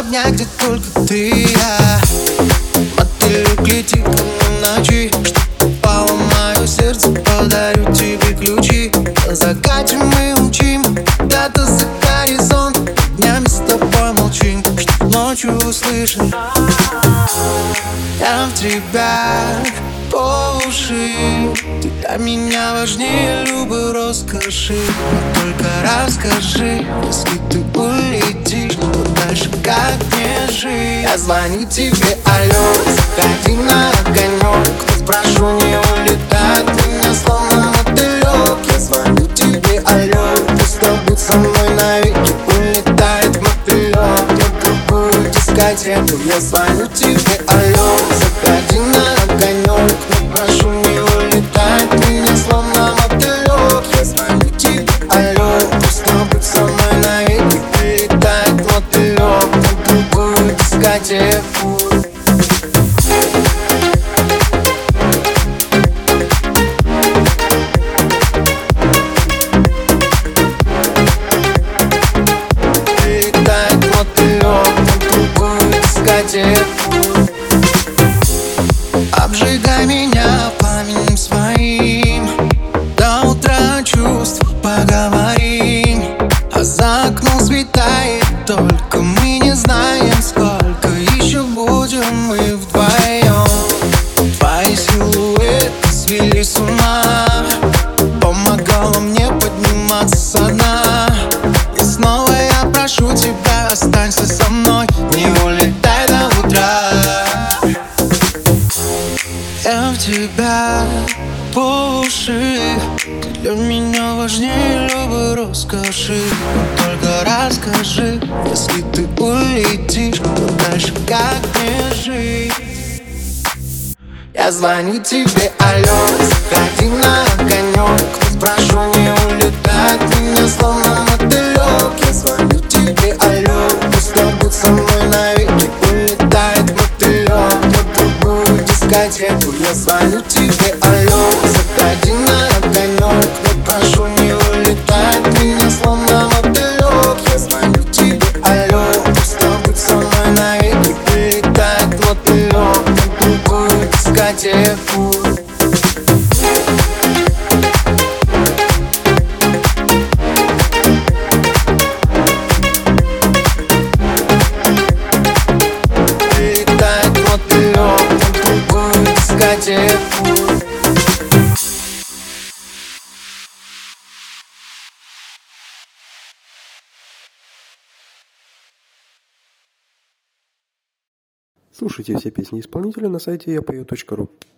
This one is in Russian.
огня, где только ты и я. Мотылек летит ко мне в ночи, что попало в мое сердце, подарю тебе ключи. На закате мы умчим куда-то за горизонт, днями с тобой молчим, что ночью услышим. Я в тебя по уши, ты для меня важнее любой роскоши. Но только расскажи, если ты улетишь, то дальше как мне жить? Я звоню тебе, алло, заходи на огонек, но прошу не улетать меня словно мотылек. Я звоню тебе, алло, пусть будет со мной навеки, улетает мотылек на другую дискотеку. Я звоню тебе, алло, заходи на огонек, но прошу не улетать меня словно мотылек. Я звоню тебе, алло, пусть будет со мной навеки, улетает мотылек на другую дискотеку. Обжигай меня пламенем своим, до утра чувств поговорим. А за окном светает, только мы не знаем, сколько еще будем мы вдвоем. Твои силуэты свели с ума, помогала мне подниматься со дна. И снова я прошу тебя, останься со мной, не улетай до утра. Я в тебя по уши, ты для меня важнее любой роскоши. Но только расскажи, если ты улетишь, то дальше как мне жить? Я звоню тебе, алло, заходи на огонек, но прошу не улетать меня словно мотылек. Я звоню тебе, алло, пусть будет со мной навеки, улетает мотылек на другую дискотеку. Я звоню тебе, алло, заходи на огонек, но прошу не улетать меня словно мотылек. Я звоню тебе, алло, пусть будет со мной навеки, улетает мотылек на другую дискотеку. Слушайте все песни исполнителя на сайте yapою.ru.